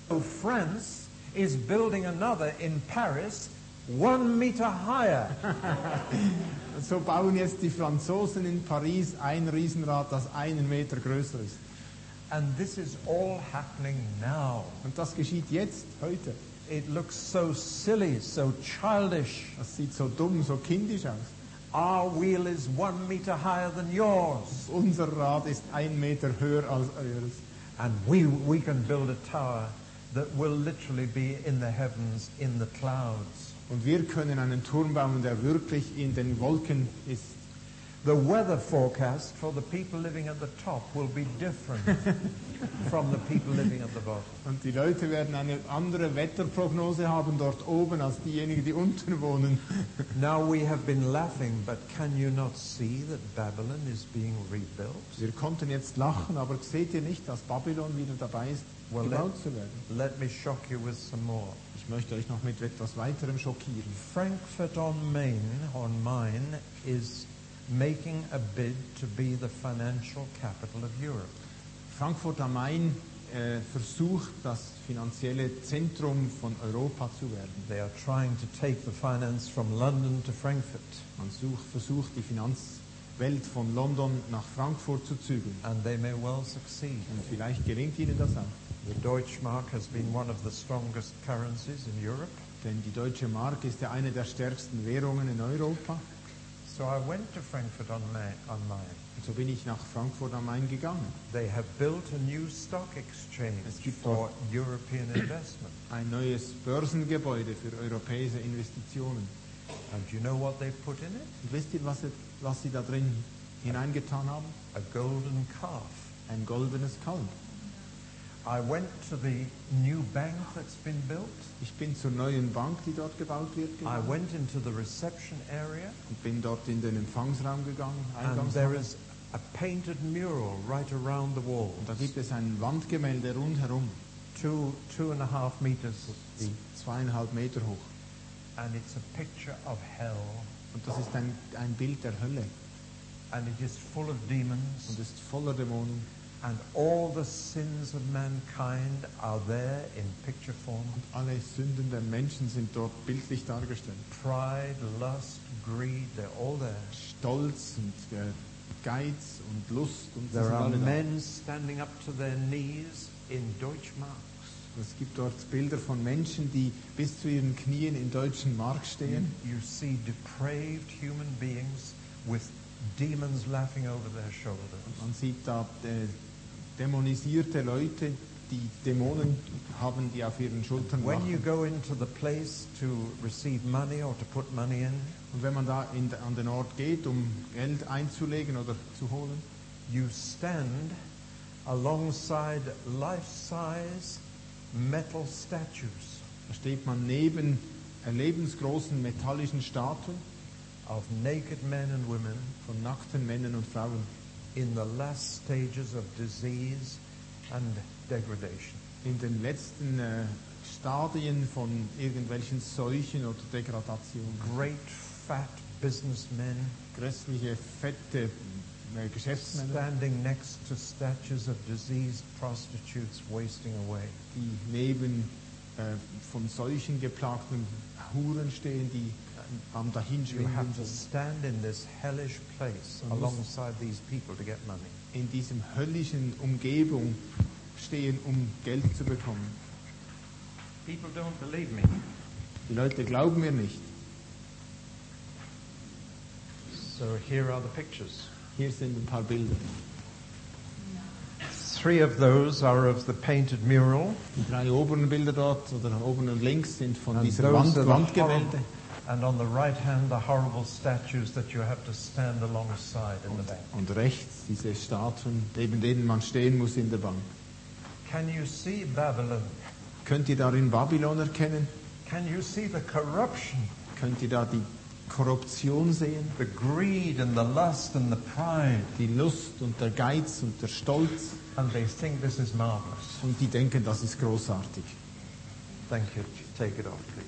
France is building another in Paris 1 meter higher. So bauen jetzt die Franzosen in Paris ein Riesenrad, das 1 Meter größer ist. And this is all happening now. Und das geschieht jetzt, heute. It looks so silly, so childish. Das sieht so dumm, so kindisch aus. Our wheel is 1 meter higher than yours. Unser Rad ist 1 Meter höher als eures. And we can build a tower that will literally be in the heavens, in the clouds. Und wir können einen Turm bauen, der wirklich in den Wolken ist. The weather forecast for the people living at the top will be different from the people living at the bottom. Und die Leute werden eine andere Wetterprognose haben dort oben als diejenigen, die unten wohnen. Now we have been laughing, but can you not see that Babylon is being rebuilt? Wir konnten jetzt lachen, aber seht ihr nicht, dass Babylon wieder dabei ist, gebaut zu werden? Let me shock you with some more. Ich möchte euch noch mit etwas weiterem schockieren. Frankfurt on Main is making a bid to be the financial capital of Europe. Frankfurt am Main versucht, das finanzielle Zentrum von Europa zu werden. They are trying to take the finance from London to Frankfurt. Man versucht, die Finanzwelt von London nach Frankfurt zu zügeln. And they may well succeed. Und vielleicht gelingt ihnen das auch. The Deutschmark has been one of the strongest currencies in Europe. Denn die deutsche Mark ist ja eine der stärksten Währungen in Europa. So I went to Frankfurt on Main. Und so bin ich nach Frankfurt am Main gegangen. They have built a new stock exchange for European investment. Ein neues Börsengebäude für europäische Investitionen. And do you know what they put in it? Und wisst ihr, was sie da drin hineingetan haben? A golden calf. Ein goldenes Kalb. I went to the new bank that's been built. Ich bin zur neuen Bank, die dort gebaut wird, gegangen. I went into the reception area. Und bin dort in den Empfangsraum gegangen. And there is a painted mural right around the walls. Und da gibt es ein Wandgemälde rundherum. 2.5 meters deep. 2,5 Meter hoch. And it's a picture of hell. Und das ist ein Bild der Hölle. And it is full of demons. Und ist voller Dämonen. And all the sins of mankind are there in picture form. Und alle Sünden der Menschen sind dort bildlich dargestellt. Pride, lust, greed, they're all there. Stolz und Geiz und Lust und there are men standing up to their knees in Deutschmarks. Es gibt dort Bilder von Menschen, die bis zu ihren Knien in deutschen Mark stehen. You see depraved human beings with demons laughing over their shoulders. Man sieht da dämonisierte Leute, die Dämonen haben, die auf ihren Schultern When lachen. you go into the place to receive money or to put money in, und wenn man da an den Ort geht, um Geld einzulegen oder zu holen, you stand alongside life-size metal statues. Da steht man neben lebensgroßen metallischen Statuen of naked men and women, von nackten Männern und Frauen, in the last stages of disease and degradation. In den letzten Stadien von irgendwelchen Seuchen oder Degradationen. Great fat businessmen, grässliche fette Geschäftsmänner, standing next to statues of diseased prostitutes wasting away. Die neben von Seuchen geplagten Huren stehen, die am Dahinschwinden. You have to stand in this hellish place alongside these people to get money. In diesem höllischen Umgebung stehen, um Geld zu bekommen. People don't believe me. Die Leute glauben mir nicht. So here are the pictures. Hier sind ein paar Bilder. 3 of those are of the painted mural. Die 3 oberen Bilder dort, oder oben und links, sind von dieser Wandgemälde. And on the right hand, the horrible statues that you have to stand alongside in the bank. Und rechts diese Statuen, neben denen man stehen muss in der Bank. Can you see Babylon? Könnt ihr darin Babylon erkennen? Can you see the corruption? Könnt ihr da die Korruption sehen? The greed and the lust and the pride. Die Lust und der Geiz und der Stolz. And they think this is marvelous. Und die denken, das ist großartig. Thank you. Take it off, please.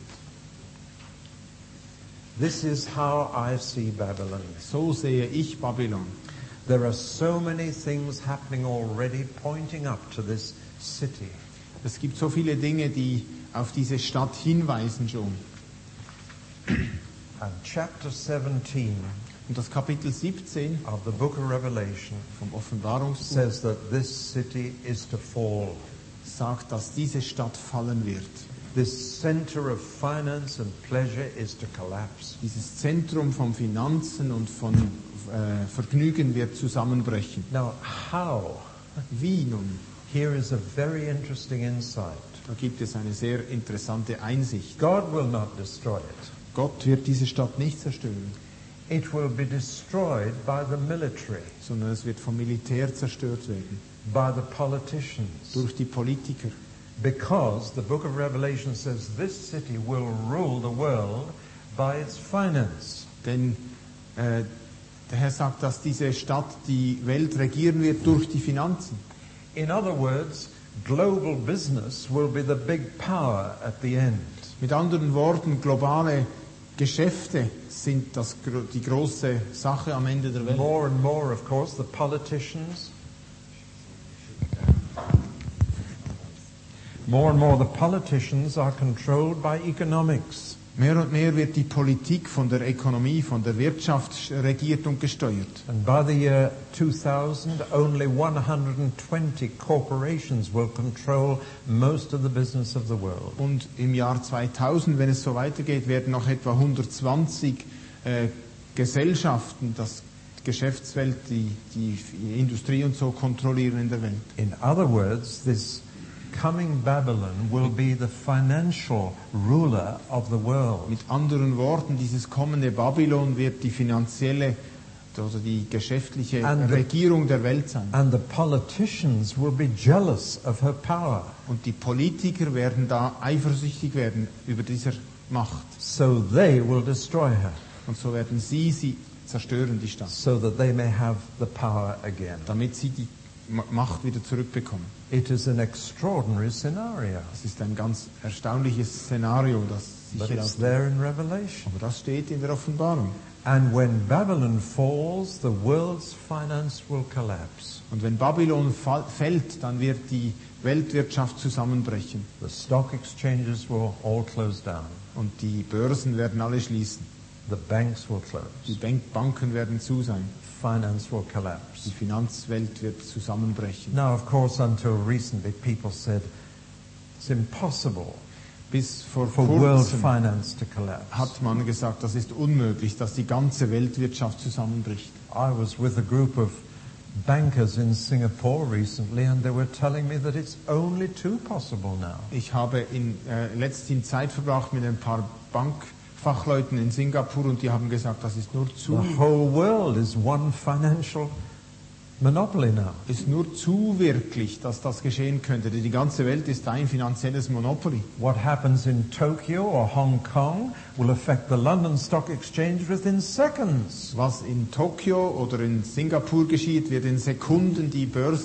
This is how I see Babylon. So sehe ich Babylon. There are so many things happening already pointing up to this city. Es gibt so viele Dinge, die auf diese Stadt hinweisen schon. And chapter 17 Und das Kapitel 17 of the book of Revelation vom Offenbarungsbuch says that this city is to fall. sagt, dass diese Stadt fallen wird. This center of finance and pleasure is to collapse. Dieses Zentrum von Finanzen und von Vergnügen wird zusammenbrechen. Now, how? Wie nun? Here is a very interesting insight. Da gibt es eine sehr interessante Einsicht. God will not destroy it. Gott wird diese Stadt nicht zerstören, It will be destroyed by the military, sondern es wird vom Militär zerstört werden, by the politicians. durch die Politiker. Because the book of Revelation says this city will rule the world by its finance. Denn der Herr sagt, dass diese Stadt die Welt regieren wird durch die Finanzen. In other words, global business will be the big power at the end. Mit anderen Worten, globale Geschäfte sind die große Sache am Ende der Welt. More and more, of course, the politicians. More and more, the politicians are controlled by economics. Mehr und mehr wird die Politik von der Ökonomie, von der Wirtschaft regiert und gesteuert. And by the year 2000, only 120 corporations will control most of the business of the world. Und im Jahr 2000, wenn es so weitergeht, werden noch etwa 120 Gesellschaften das Geschäftswelt, die Industrie und so kontrollieren in der Welt. In other words, this coming Babylon will be the financial ruler of the world. Mit anderen Worten, dieses kommende Babylon wird die finanzielle oder die geschäftliche Regierung der Welt sein. And the politicians will be jealous of her power. Und die Politiker werden da eifersüchtig werden über diese Macht. So they will destroy her, Und so werden sie zerstören, die Stadt, so that they may have the power again. damit sie die Macht wieder zurückbekommen. It is an extraordinary scenario, Das ist ein ganz erstaunliches Szenario, das but sich it's herausstellt. there in Revelation. Aber das steht in der Offenbarung. And when Babylon falls, the world's finance will collapse. Und wenn Babylon fällt, dann wird die Weltwirtschaft zusammenbrechen. The stock exchanges will all close down. Und die Börsen werden alle schließen. The banks will Die close. Banken werden zu sein. Finance will Die collapse. Finanzwelt wird zusammenbrechen. Now, of course, until recently, people said it's impossible Bis vor for world kurzem finance to collapse. hat man gesagt, das ist unmöglich, dass die ganze Weltwirtschaft zusammenbricht. I was with a group of bankers in Singapore recently, and they were telling me that it's only too possible now. Ich habe letztens Zeit verbracht mit ein paar Bankfachleuten in Singapur und die haben gesagt, das ist nur The whole world is one financial monopoly now. wirklich, dass das geschehen könnte. Die ganze Welt ist ein finanzielles Monopoly. What happens in Tokyo or Hong Kong will affect the London Stock Exchange within seconds. Was in Tokio oder in Singapur geschieht, wird in Sekunden die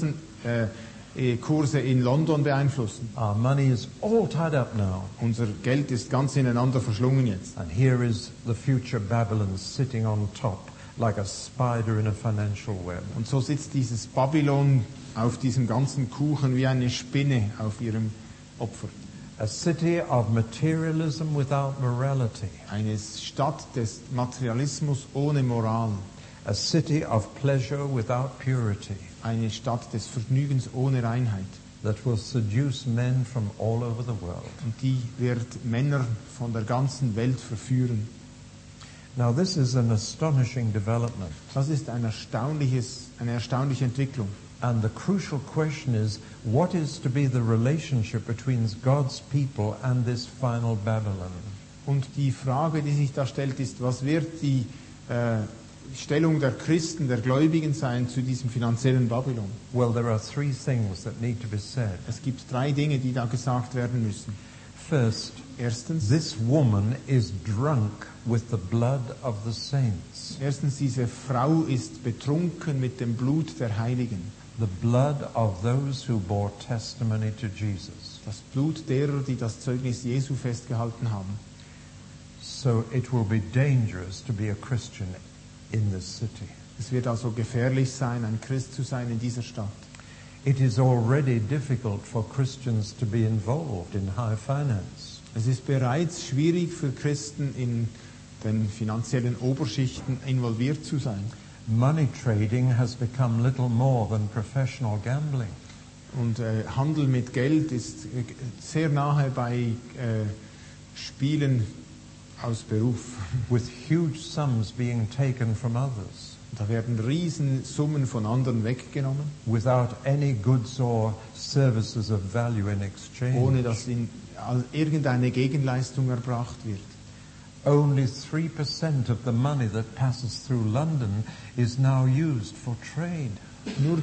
Börsenkurse in London beeinflussen. Our money is all tied up now. Unser Geld ist ganz ineinander verschlungen jetzt. And here is the future Babylon sitting on top like a spider in a financial web. Und so sitzt dieses Babylon auf diesem ganzen Kuchen wie eine Spinne auf ihrem Opfer. A city of materialism without morality. Eine Stadt des Materialismus ohne Moral. A city of pleasure without purity. Eine Stadt des Vergnügens ohne Reinheit. That will seduce men from all over the world. Und die wird Männer von der ganzen Welt verführen. Now this is an astonishing development. Das ist eine erstaunliche Entwicklung. And the crucial question is, what is to be the relationship between God's people and this final Babylon? Und die Frage, die sich da stellt, ist, was wird die Stellung der Christen, der Gläubigen sein zu diesem finanziellen Babylon? Well, there are three things that need to be said. Es gibt 3 Dinge, die da gesagt werden müssen. First, Erstens, this woman is drunk with the blood of the saints. diese Frau ist betrunken mit dem Blut der Heiligen. The blood of those who bore testimony to Jesus. Das Blut derer, die das Zeugnis Jesu festgehalten haben. So it will be dangerous to be a Christian in this city. Es wird also gefährlich sein, ein Christ zu sein in dieser Stadt. It is already difficult for Christians to be involved in high finance. Es ist bereits schwierig für Christen in den finanziellen Oberschichten involviert zu sein. Money trading has become little more than professional gambling. Und Handel mit Geld ist sehr nahe bei Spielen aus Beruf. With huge sums being taken from others, Da werden Riesensummen von anderen weggenommen, without any goods or services of value in exchange. ohne dass irgendeine Gegenleistung erbracht wird. Only 3% of the money that passes through London is now used for trade. Nur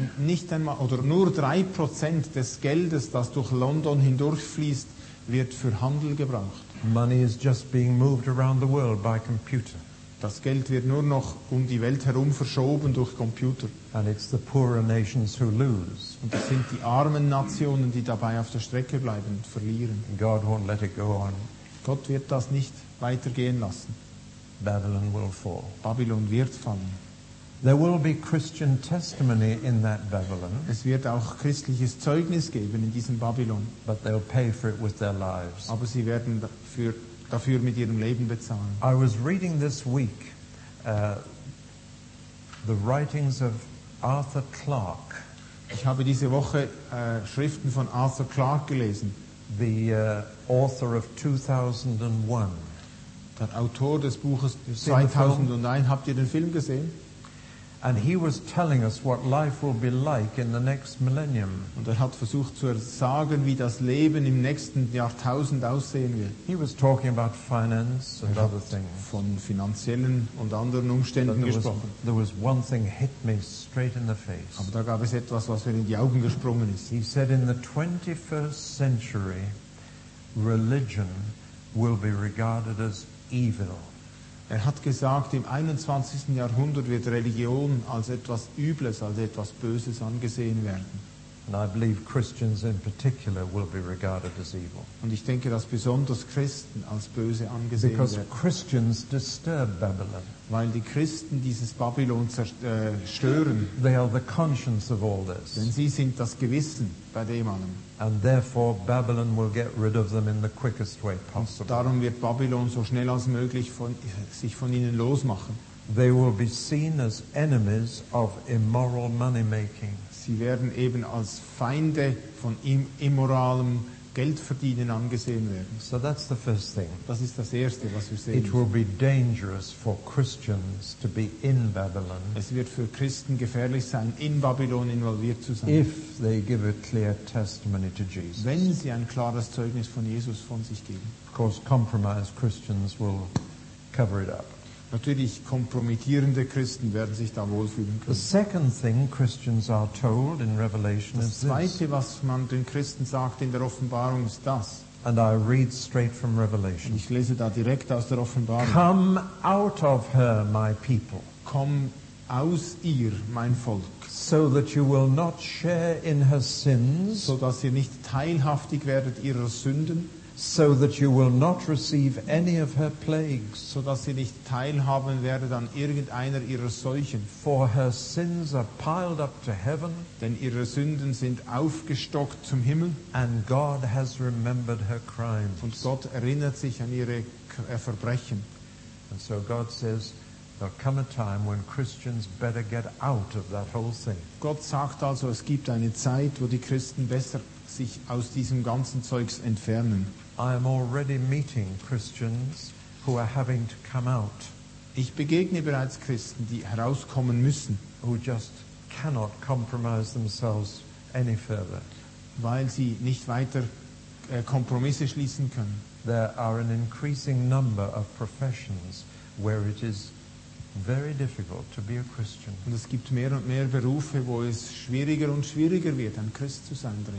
3% des Geldes, das durch London hindurchfließt, wird für Handel gebraucht. Money is just being moved around the world by computer. Das Geld wird nur noch um die Welt herum verschoben durch Computer. And it's the poorer nations who lose. Und das sind die armen Nationen, die dabei auf der Strecke bleiben und verlieren. God won't let it go on. Gott wird das nicht weitergehen lassen. Babylon will fall. Babylon wird fallen. There will be Christian testimony in that Babylon, Es wird auch christliches Zeugnis geben in diesem Babylon. but they'll pay for it with their lives. Aber sie werden dafür mit ihrem Leben bezahlen. I was reading this week the writings of Arthur Clarke, Ich habe diese Woche Schriften von Arthur Clarke gelesen, the author of 2001. der Autor des Buches seen the film? 2001. Habt ihr den Film gesehen? And he was telling us what life will be like in the next millennium. Und er hat versucht zu sagen, wie das Leben im nächsten Jahrtausend aussehen wird. He was talking about finance and other things. Von finanziellen und anderen Umständen But gesprochen. there was one thing hit me straight in the face. Aber da gab es etwas, was mir in die Augen gesprungen ist. He said in the 21st century, religion will be regarded as evil. Er hat gesagt, im 21. Jahrhundert wird Religion als etwas Übles, als etwas Böses angesehen werden. And I believe Christians in particular will be regarded as evil. Und ich denke, dass besonders Christen als böse angesehen Because werden, Christians disturb Babylon. weil die Christen dieses Babylon stören. They are the conscience of all this. Denn sie sind das Gewissen bei dem allem. And therefore Babylon will get rid of them in the quickest way possible. Darum wird Babylon so schnell als möglich sich von ihnen losmachen. They will be seen as enemies of immoral money making. Sie werden eben als Feinde von immoralem Geldverdienen angesehen werden. So that's the first thing. Das ist das Erste, was wir sehen. It will be dangerous for Christians to be in Babylon Es wird für Christen gefährlich sein, in Babylon involviert zu sein, if they give a clear testimony to Jesus. wenn sie ein klares Zeugnis von Jesus von sich geben. Of course, compromised Christians will cover it up. Natürlich kompromittierende Christen werden sich da wohlfühlen The können. second thing Christians are told in Revelation Das is this, Zweite, was man den Christen sagt in der Offenbarung, ist das. and I read straight from Und Revelation. ich lese da direkt aus der Offenbarung. Come out of her, my people, Komm aus ihr, mein Volk, so that you will not share in her sins, so dass ihr nicht teilhaftig werdet ihrer Sünden, so that you will not receive any of her plagues. so dass ihr nicht teilhaben werdet an irgendeiner ihrer Seuchen. For her sins are piled up to heaven, Denn ihre Sünden sind aufgestockt zum Himmel and God has remembered her crimes. und Gott erinnert sich an ihre Verbrechen. And so God says, there'll come a time when Christians better get out of that whole thing. Gott sagt also, es gibt eine Zeit, wo die Christen besser sich aus diesem ganzen Zeugs entfernen. I am already meeting Christians who are having to come out, Ich begegne bereits Christen, die herauskommen müssen, who just cannot compromise themselves any further. weil sie nicht weiter Kompromisse schließen können. There are an increasing number of professions where it is very difficult to be a Christian. Und es gibt mehr und mehr Berufe, wo es schwieriger und schwieriger wird, ein Christ zu sein drin.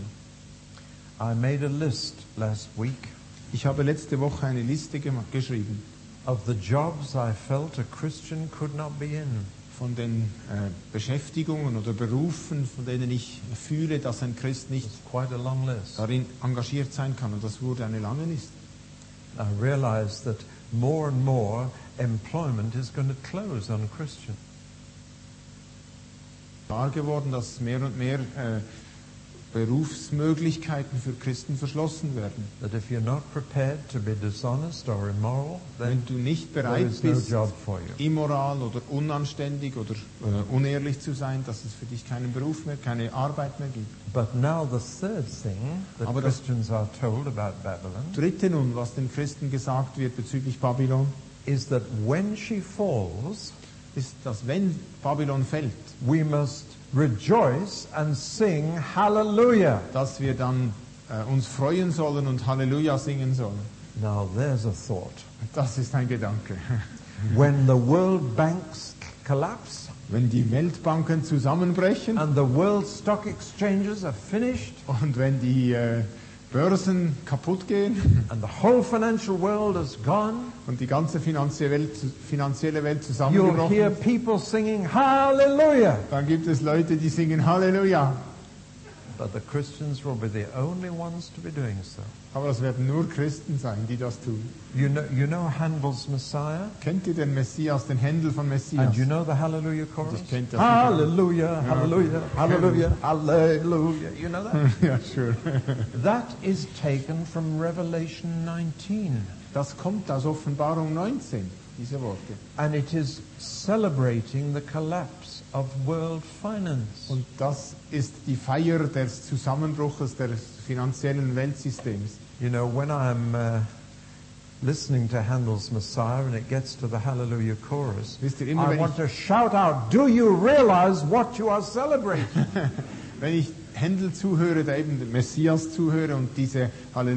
I made a list last week Ich habe letzte Woche eine Liste geschrieben of the jobs I felt a Christian could not be in. von den Beschäftigungen oder Berufen, von denen ich fühle, dass ein Christ nicht It's quite a long list. darin engagiert sein kann. Und das wurde eine lange Liste. I realized that more and more employment is going to close on Christians. Klar geworden, dass mehr und mehr Berufsmöglichkeiten für Christen verschlossen werden. That if you're not prepared to be dishonest or immoral, Wenn then du nicht there bereit is no bist, job for you. immoral oder unanständig oder unehrlich zu sein, dass es für dich keinen Beruf mehr, keine Arbeit mehr gibt. But now the third thing that Aber das Christians are told about Babylon Dritte nun, was den Christen gesagt wird bezüglich Babylon, is that when she falls, ist, dass wenn Babylon fällt, we must rejoice and sing hallelujah. dass wir dann uns freuen sollen und Halleluja singen sollen. Now there's a thought. Das ist ein Gedanke. When the world banks collapse Wenn die Weltbanken zusammenbrechen and the world stock exchanges are finished und wenn die Börsen kaputt gehen and the whole financial world is gone, und die ganze finanzielle Welt you'll zusammengebrochen hear ist, people singing hallelujah. dann gibt es Leute, die singen Halleluja. But the Christians will be the only ones to be doing so. Aber es werden nur Christen sein, die das tun. You know Handel's Messiah? Kennt ihr den Messias, den Händel von Messias? And you know the Hallelujah chorus? Ich kennt das. Hallelujah, hallelujah, hallelujah, hallelujah. You know that? Ja, sure. That is taken from Revelation 19. Das kommt aus Offenbarung 19, diese Worte. And it is celebrating the collapse of world finance. Und das ist die Feier des Zusammenbruches des finanziellen Weltsystems. You know, when I'm listening to Handel's Messiah and it gets to the Hallelujah chorus, Wisst ihr, immer I wenn want to shout out, do you realize what you are celebrating? Wenn ich Händel zuhöre, der eben dem Messias zuhöre und dieser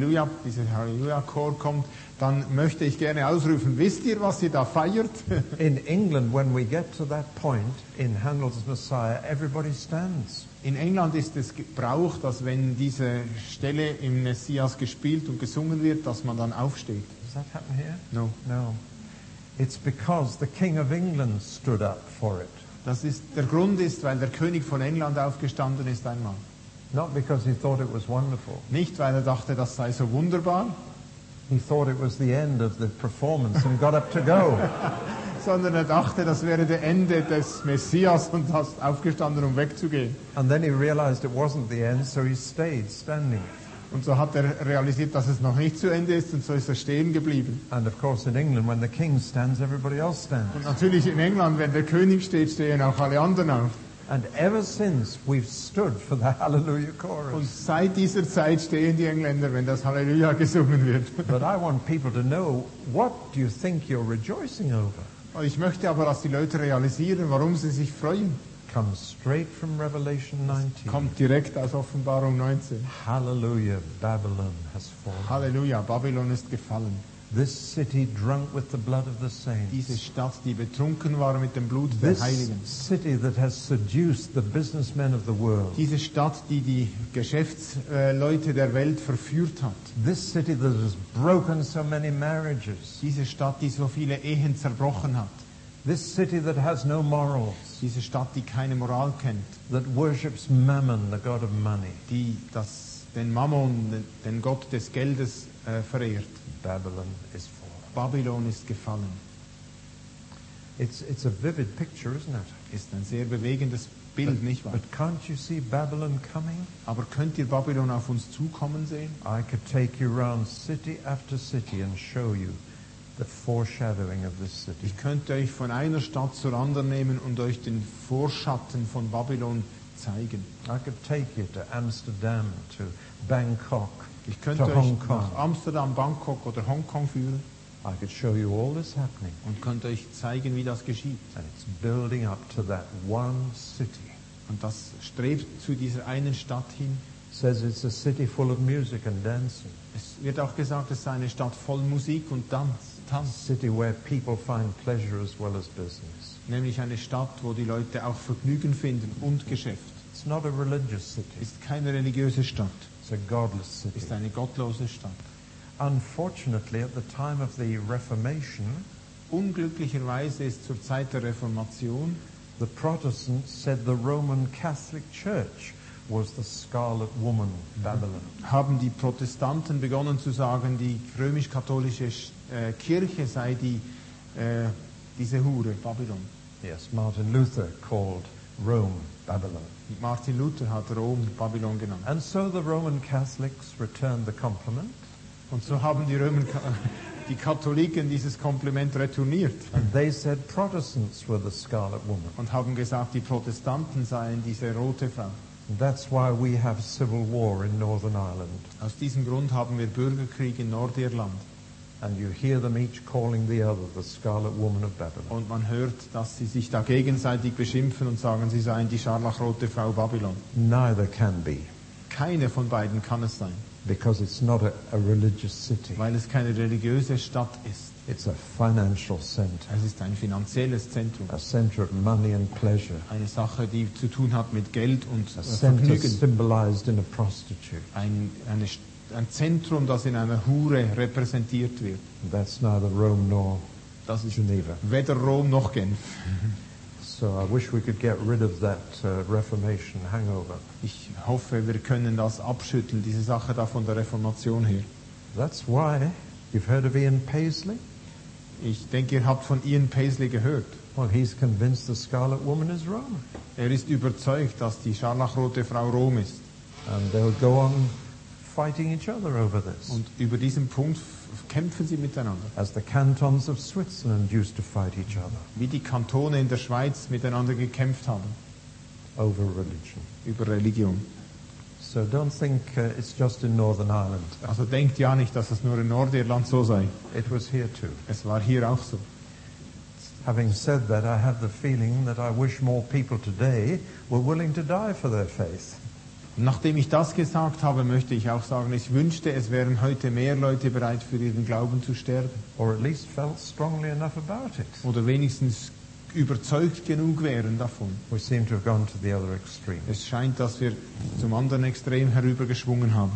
Halleluja-Chor kommt, dann möchte ich gerne ausrufen, wisst ihr, was ihr da feiert? In England, when we get to that point in Handel's Messiah, everybody stands. In England ist es Brauch, dass wenn diese Stelle im Messias gespielt und gesungen wird, dass man dann aufsteht. Does that happen here? No. No. It's because the King of England stood up for it. Der Grund ist, weil der König von England aufgestanden ist einmal. Not because he thought it was wonderful. Nicht, weil er dachte, das sei so wunderbar, He thought it was the end of the performance and got up to go. sondern er dachte, das wäre das Ende des Messias und ist aufgestanden, um wegzugehen. And then he realized it wasn't the end, so he stayed standing. Und so hat er realisiert, dass es noch nicht zu Ende ist und so ist er stehen geblieben. And of course in England, when the king stands, everybody else stands. Und natürlich in England, wenn der König steht, stehen auch alle anderen auf. And ever since, we've stood for the Hallelujah Und chorus. seit dieser Zeit stehen die Engländer, wenn das Halleluja gesungen wird. But I want people to know, what do you think you're rejoicing over? Und ich möchte aber, dass die Leute realisieren, warum sie sich freuen. Comes straight from Revelation 19. Kommt direkt aus Offenbarung 19. Hallelujah, Babylon has fallen. Halleluja, Babylon ist gefallen. This city drunk with the blood of the Diese saints. Stadt, die betrunken war mit dem Blut der This Heiligen. city that has seduced the businessmen of the world. Diese Stadt, die die Geschäftsleute der Welt verführt hat. This city that has broken so many marriages. Diese Stadt, die so viele Ehen zerbrochen hat. This city that has no morals. Diese Stadt, die keine Moral kennt. That worships Mammon, the god of money. Die den Mammon, den Gott des Geldes verehrt. Babylon is fallen. Babylon ist gefallen. It's a vivid picture, isn't it? Ist ein sehr bewegendes Bild, nicht wahr? But can't you see Babylon coming? Aber könnt ihr Babylon auf uns zukommen sehen? I could take you around city after city and show you the foreshadowing of this city. Ich könnte euch von einer Stadt zur anderen nehmen und euch den Vorschatten von Babylon zeigen. I could take you to Amsterdam, to Bangkok, Ich könnte to euch Hong Kong. nach Amsterdam, Bangkok oder Hongkong führen I could show you all this happening. und könnte euch zeigen, wie das geschieht. And it's building up to that one city. Und das strebt zu dieser einen Stadt hin. It says it's a city full of music and dancing. Es wird auch gesagt, es sei eine Stadt voll Musik und Tanz. A city where people find pleasure as well as business. Nämlich eine Stadt, wo die Leute auch Vergnügen finden und Geschäft. It's not a religious city. Ist keine religiöse Stadt, It's a godless city. ist eine gottlose Stadt. Unfortunately, at the time of the Reformation, Unglücklicherweise ist zur Zeit der Reformation the Protestants said the Roman Catholic Church was the scarlet woman, Babylon. haben die Protestanten begonnen zu sagen, die römisch-katholische Kirche sei diese Hure, Babylon. Yes, Martin Luther called Rome, Babylon. Martin Luther hat Rom Babylon genannt. And so the Roman Catholics returned the compliment, Und so haben die Katholiken dieses Kompliment retourniert and they said Protestants were the Scarlet Woman. und haben gesagt, die Protestanten seien diese rote Frau. And that's why we have civil war in Northern Ireland. Aus diesem Grund haben wir Bürgerkrieg in Nordirland. And you hear them each calling the other the Scarlet Woman of Babylon. Und man hört, dass sie sich da gegenseitig beschimpfen und sagen, sie seien die scharlachrote Frau Babylon. Neither can be, Keine von beiden kann es sein, because it's not a religious city. weil es keine religiöse Stadt ist. It's a financial center, Es ist ein finanzielles Zentrum. a center of money and pleasure, Eine Sache, die zu tun hat mit Geld und a center Vergnügen. symbolized in a prostitute. Ein Zentrum, das in einer Hure repräsentiert wird. And that's neither Rome nor Das ist Geneva. weder Rom noch Genf. So I wish we could get rid of that Reformation hangover. Ich hoffe, wir können das abschütteln, diese Sache da von der Reformation her. That's why you've heard of Ian Paisley? Ich denke, ihr habt von Ian Paisley gehört. Well, he's convinced the Scarlet Woman is Rome. Er ist überzeugt, dass die scharlachrote Frau Rom ist. And they'll go on fighting each other over this. Und über diesen Punkt kämpfen sie miteinander. As the cantons of Switzerland used to fight each other Wie die Kantone in der Schweiz miteinander gekämpft haben. over religion. Über Religion. So don't think it's just in Northern Ireland. Also denkt ja nicht, dass es nur in Nordirland so sei. It was here too. Es war hier auch so. Having said that, I have the feeling that I wish more people today were willing to die for their faith. Nachdem ich das gesagt habe, möchte ich auch sagen, ich wünschte, es wären heute mehr Leute bereit, für ihren Glauben zu sterben. Or at least felt strongly enough about it. Oder wenigstens überzeugt genug wären davon. We seem to have gone to the other extreme. Es scheint, dass wir zum anderen Extrem herübergeschwungen haben.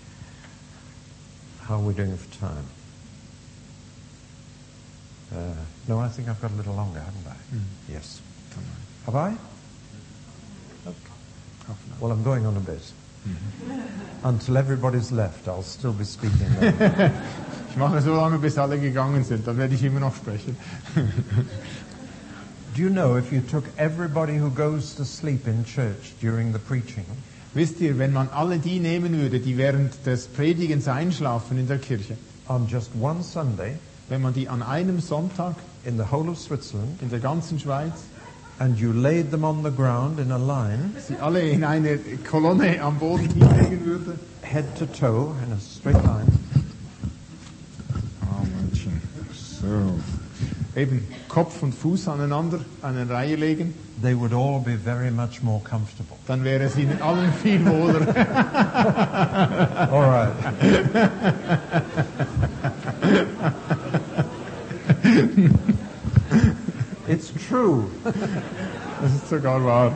How are we doing for time? No, I think I've got a little longer, haven't I? Yes. Have I? Okay. Well, I'm going on a bit. Until everybody's left, I'll still be speaking then. Ich mache so lange, bis alle gegangen sind, dann werde ich immer noch sprechen. Do you know if you took everybody who goes to sleep in church during the preaching, Wisst ihr, wenn man alle die nehmen würde, die während des Predigens einschlafen in der Kirche, on just one Sunday wenn man die an einem Sonntag in the whole of Switzerland, in der ganzen Schweiz, and you laid them on the ground in a line, sie alle in eine Kolonne am Boden hinlegen würde, head to toe in a straight line, so, eben Kopf und Fuß aneinander, eine Reihe legen, they would all be very much more comfortable. dann wäre es ihnen allen viel wohler. All right. It's true. Das ist sogar wahr.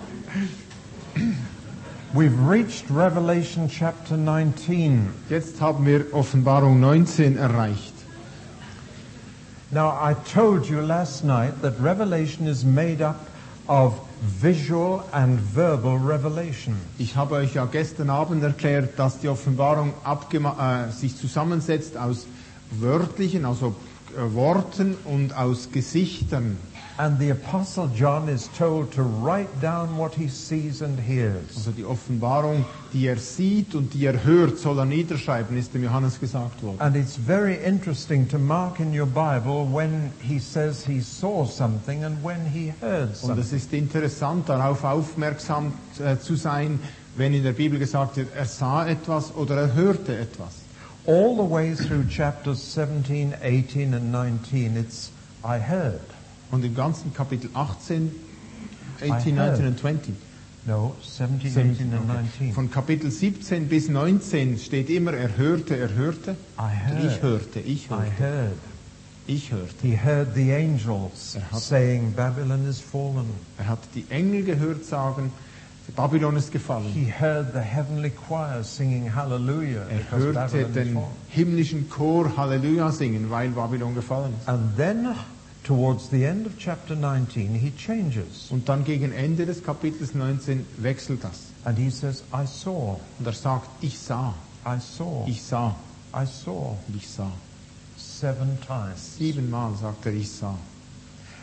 We've reached Revelation chapter 19. Jetzt haben wir Offenbarung 19 erreicht. Now, I told you last night that Revelation is made up of visual and verbal revelation. Ich habe euch ja gestern Abend erklärt, dass die Offenbarung sich zusammensetzt aus wörtlichen, also Worten und aus Gesichtern. And the Apostle John is told to write down what he sees and hears. Also die Offenbarung, die er sieht und die er hört, soll er niederschreiben, ist dem Johannes gesagt worden. And it's very interesting to mark in your Bible when he says he saw something and when he heard Und something. es ist interessant, darauf aufmerksam zu sein, wenn in der Bibel gesagt wird, er sah etwas oder er hörte etwas. All the way through chapters 17, 18 and 19, it's I heard. Und im ganzen Kapitel 18, I 18, heard. 19 und 20. No, 17, 18 and 19. Von Kapitel 17 bis 19 steht immer, er hörte. I heard. Ich hörte. I heard. Ich hörte. He heard the angels saying, Babylon is fallen. Er hat die Engel gehört sagen, Babylon ist gefallen. He heard the heavenly choir singing hallelujah Er because hörte Babylon is den fallen. himmlischen Chor Halleluja singen, weil Babylon gefallen ist. And then, towards the end of chapter 19, he changes. Und dann gegen Ende des Kapitels 19 wechselt das. And he says, I saw, Und er sagt, ich sah, I saw, ich sah, I saw, ich sah. 7 times. 7-mal sagt er, ich sah.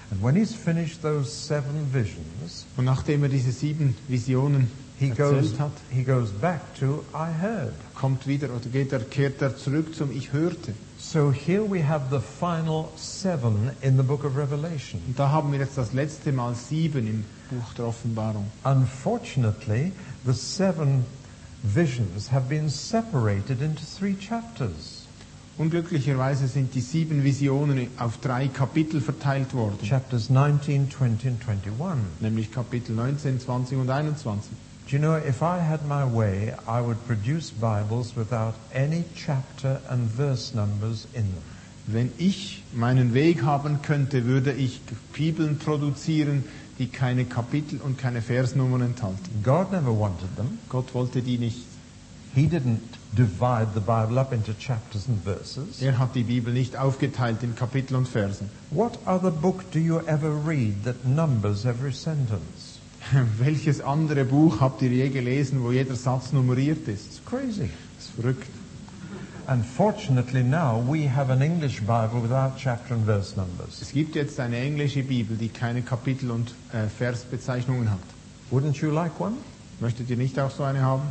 And when he's finished those 7 visions, Und nachdem er diese 7 Visionen he erzählt hat, goes back to I heard. kehrt er zurück zum Ich hörte. So here we have the final 7 in the book of Revelation. Und da haben wir jetzt das letzte Mal 7 im Buch der Offenbarung. Unfortunately, the 7 visions have been separated into 3 chapters. Unglücklicherweise sind die 7 Visionen auf 3 Kapitel verteilt worden. Chapters 19, 20 and 21. Nämlich Kapitel 19, 20 und 21. Do you know, if I had my way, I would produce Bibles without any chapter and verse numbers in them. Wenn ich meinen Weg haben könnte, würde ich Bibeln produzieren, die keine Kapitel und keine Versnummern enthalten. God never wanted them. Gott wollte die nicht. He didn't divide the Bible up into chapters and verses. Er hat die Bibel nicht aufgeteilt in Kapitel und Versen. What other book do you ever read that numbers every sentence? Welches andere Buch habt ihr je gelesen, wo jeder Satz nummeriert ist? It's crazy. Das ist verrückt. Unfortunately now we have an English Bible without chapter and verse numbers. Es gibt jetzt eine englische Bibel, die keine Kapitel- und Versbezeichnungen hat. Wouldn't you like one? Möchtet ihr nicht auch so eine haben?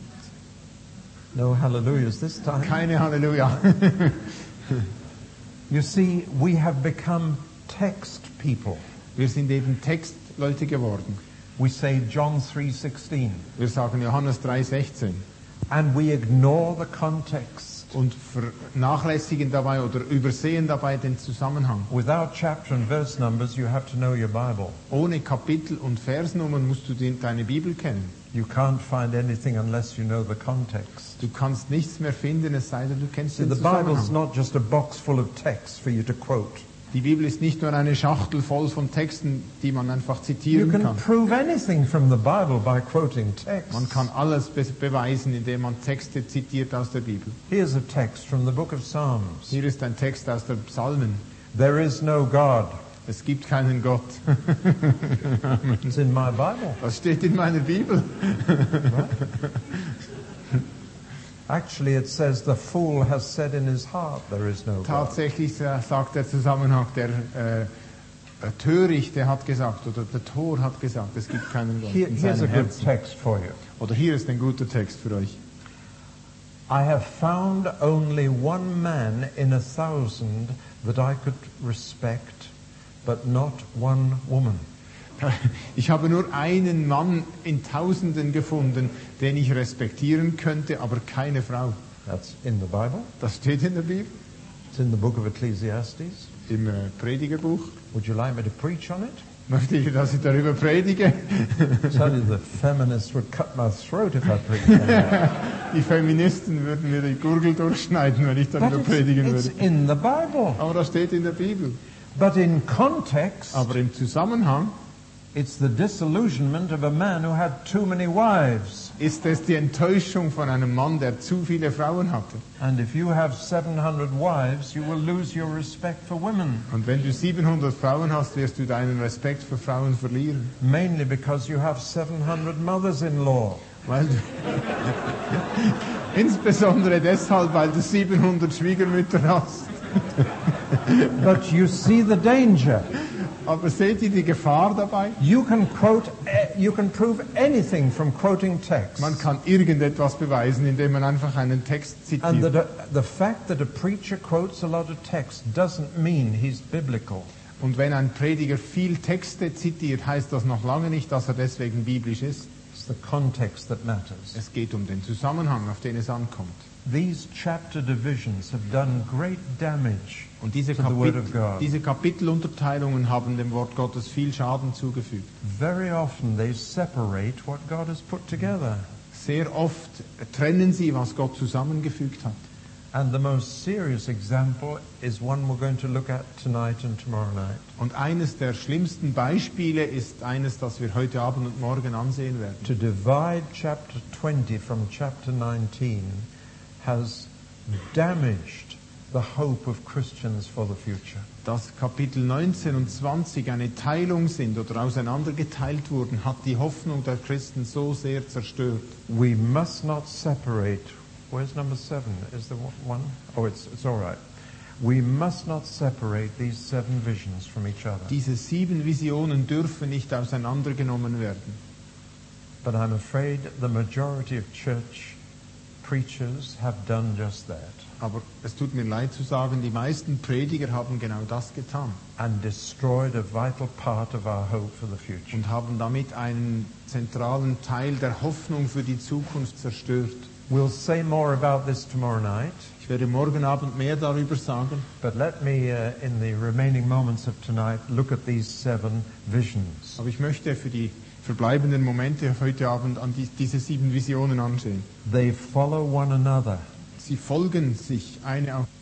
No hallelujahs this time. Keine Halleluja. You see, we have become text people. Wir sind eben Textleute geworden. We say John 3:16. Wir sagen Johannes 3,16. And we ignore the context. Und vernachlässigen dabei oder übersehen dabei den Zusammenhang. Without chapter and verse numbers, you have to know your Bible. Ohne Kapitel und Versnummern musst du deine Bibel kennen. You can't find anything unless you know the context. Du kannst nichts mehr finden, es sei denn, du kennst See, den the Bible's Zusammenhang. not just a box full of text for you to quote. Die Bibel ist nicht nur eine Schachtel voll von Texten, die man einfach You zitieren can kann. prove anything from the Bible by quoting text. Man kann alles beweisen, indem man Texte zitiert aus der Bibel. Here's a text from the book of Psalms. Hier ist ein Text aus der Psalmen. There is no God. Es gibt keinen Gott. It's in my Bible. Das steht in meiner Bibel. Actually, it says the fool has said in his heart there is no God. Tatsächlich sagt der Zusammenhang, der Törichte hat gesagt, oder der Tor hat gesagt, es gibt keinen Gott in Here's a seinem good Herzen. text for you. Oder hier ist ein guter Text für euch. I have found only one man in 1,000 that I could respect, but not one woman. Ich habe nur einen Mann in Tausenden gefunden, den ich respektieren könnte, aber keine Frau. That's in the Bible. Das steht in der Bibel, It's in the book of Ecclesiastes. im Predigerbuch. Would you like me to preach on it? Möchte ich, dass ich darüber predige? Tell you the feminists would cut my throat if I preached on it. Die Feministen würden mir die Gurgel durchschneiden, wenn ich darüber But predigen it's würde. in the Bible. Aber das steht in der Bibel. But in context, Aber im Zusammenhang it's the disillusionment of a man who had too many wives. ist es die Enttäuschung von einem Mann, der zu viele Frauen hatte. And if you have 700 wives, you will lose your respect for women. Und wenn du 700 Frauen hast, wirst du deinen Respekt für Frauen verlieren. Mainly because you have 700 mothers-in-law. Weil du insbesondere deshalb, weil du 700 Schwiegermütter hast. But you see the danger. Aber seht ihr die Gefahr dabei? You can prove anything from quoting text. Man kann irgendetwas beweisen, indem man einfach einen Text And zitiert. the fact that a preacher quotes a lot of text doesn't mean he's biblical. Und wenn ein Prediger viel Texte zitiert, heißt das noch lange nicht, dass er deswegen biblisch ist. It's the context that matters. Es geht um den Zusammenhang, auf den es ankommt. These chapter divisions have done great damage Und diese to the Word of God. Kapitelunterteilungen haben dem Wort Gottes viel Schaden zugefügt. Very often they separate what God has put together. Sehr oft trennen sie, was Gott zusammengefügt hat. And the most serious example is one we're going to look at tonight and tomorrow night. Und eines der schlimmsten Beispiele ist eines, das wir heute Abend und morgen ansehen werden. To divide chapter 20 from chapter 19 has damaged the hope of Christians for the future. Dass Kapitel 19 und 20 eine Teilung sind oder auseinandergeteilt wurden, hat die Hoffnung der Christen so sehr zerstört. We must not separate. Where's number 7? Is there one? Oh, it's all right. We must not separate these 7 visions from each other. Diese 7 Visionen dürfen nicht auseinandergenommen werden. But I'm afraid the majority of church preachers have done just that. Aber es tut mir leid zu sagen, die meisten Prediger haben genau das getan. And destroyed a vital part of our hope for the future. Und haben damit einen zentralen Teil der Hoffnung für die Zukunft zerstört. We'll say more about this tomorrow night. Ich werde morgen Abend mehr darüber sagen. But let me, in the remaining moments of tonight, look at these 7 visions. Aber ich möchte für die verbleibenden Momente heute Abend an diese 7 Visionen ansehen. They follow one another. Sie folgen sich eine auf